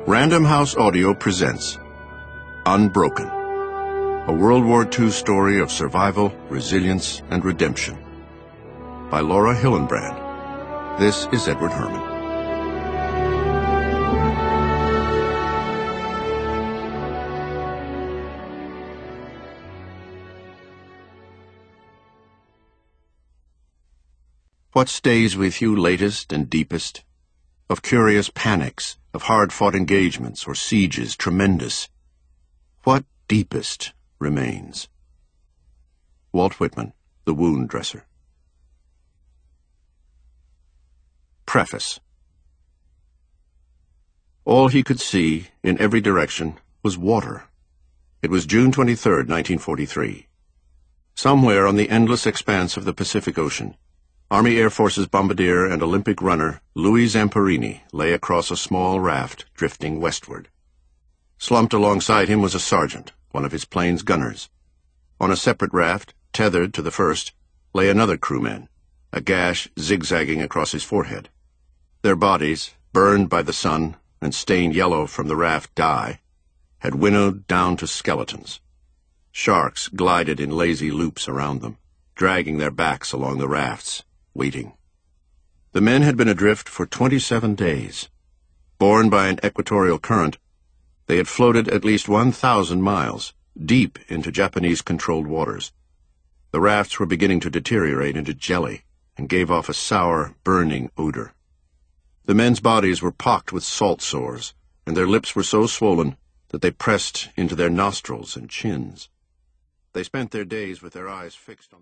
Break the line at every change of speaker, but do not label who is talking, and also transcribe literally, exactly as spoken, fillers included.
Random House Audio presents Unbroken, a World War Two story of survival, resilience, and redemption. By Laura Hillenbrand. This is Edward Herman. What stays with you latest and deepest? Of curious panics, of hard-fought engagements or sieges tremendous. What deepest remains? Walt Whitman, The Wound Dresser. Preface. All he could see, in every direction, was water. It was June twenty-third, nineteen forty-three. Somewhere on the endless expanse of the Pacific Ocean, Army Air Forces bombardier and Olympic runner Louis Zamperini lay across a small raft drifting westward. Slumped alongside him was a sergeant, one of his plane's gunners. On a separate raft, tethered to the first, lay another crewman, a gash zigzagging across his forehead. Their bodies, burned by the sun and stained yellow from the raft dye, had winnowed down to skeletons. Sharks glided in lazy loops around them, dragging their backs along the rafts, waiting. The men had been adrift for twenty-seven days. Borne by an equatorial current, they had floated at least one thousand miles, deep into Japanese-controlled waters. The rafts were beginning to deteriorate into jelly and gave off a sour, burning odor. The men's bodies were pocked with salt sores, and their lips were so swollen that they pressed into their nostrils and chins. They spent their days with their eyes fixed on